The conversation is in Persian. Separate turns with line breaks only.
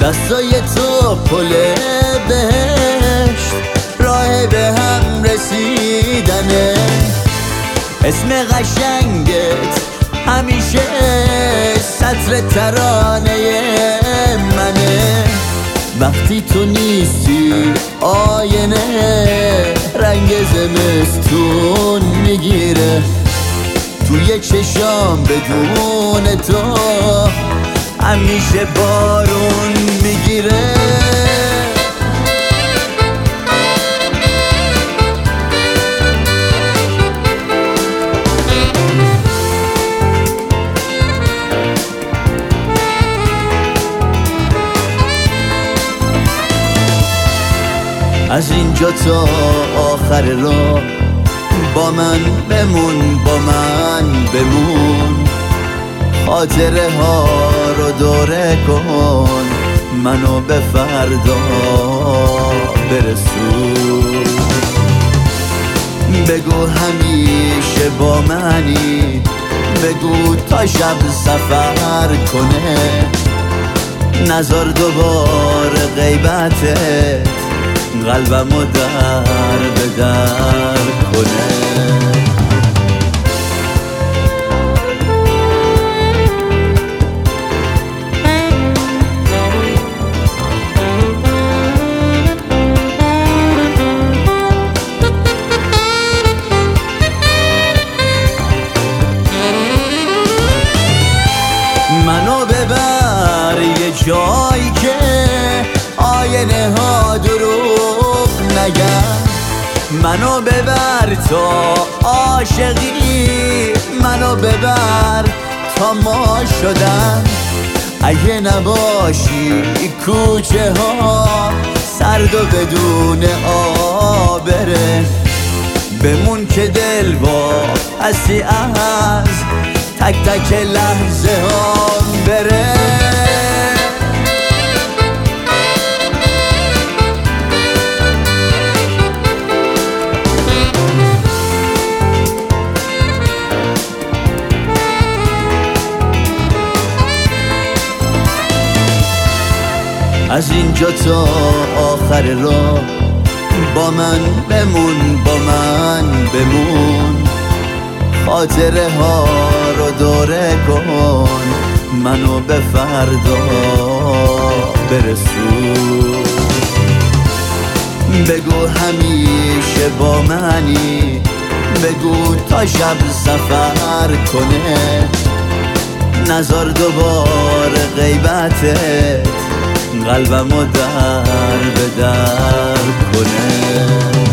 دستای تو پل بهشت، راه به هم رسیدنه. اسم قشنگت همیشه سطر ترانه منه. وقتی تو نیستی آینه رنگ زمستون میگیره. توی چشام بدون تو همیشه بارون میگیره. از اینجا تا آخر راه با من بمون، با من بمون. خاطره ها رو دوره کن، منو به فردا برسون. بگو همیشه با منی، بگو تا شب سفر کنه. نذار دوباره غیبتت قلبمو در به در کنه. منو ببر یه جایی که آینه ها دروغ نگن. منو ببر تا عاشقی، منو ببر تا ما شدن. اگه نباشی کوچه ها سرد و بدون آبره. بمون که دل با هستی از تک تک لحظه ها بره. از اینجا تا آخر راه با من بمون، با من بمون. خاطره ها رو دوره کن، منو به فردا برسون. بگو همیشه با منی، بگو تا شب سفر کنه. نذار دوباره غیبتت قلبمو در به در کنه.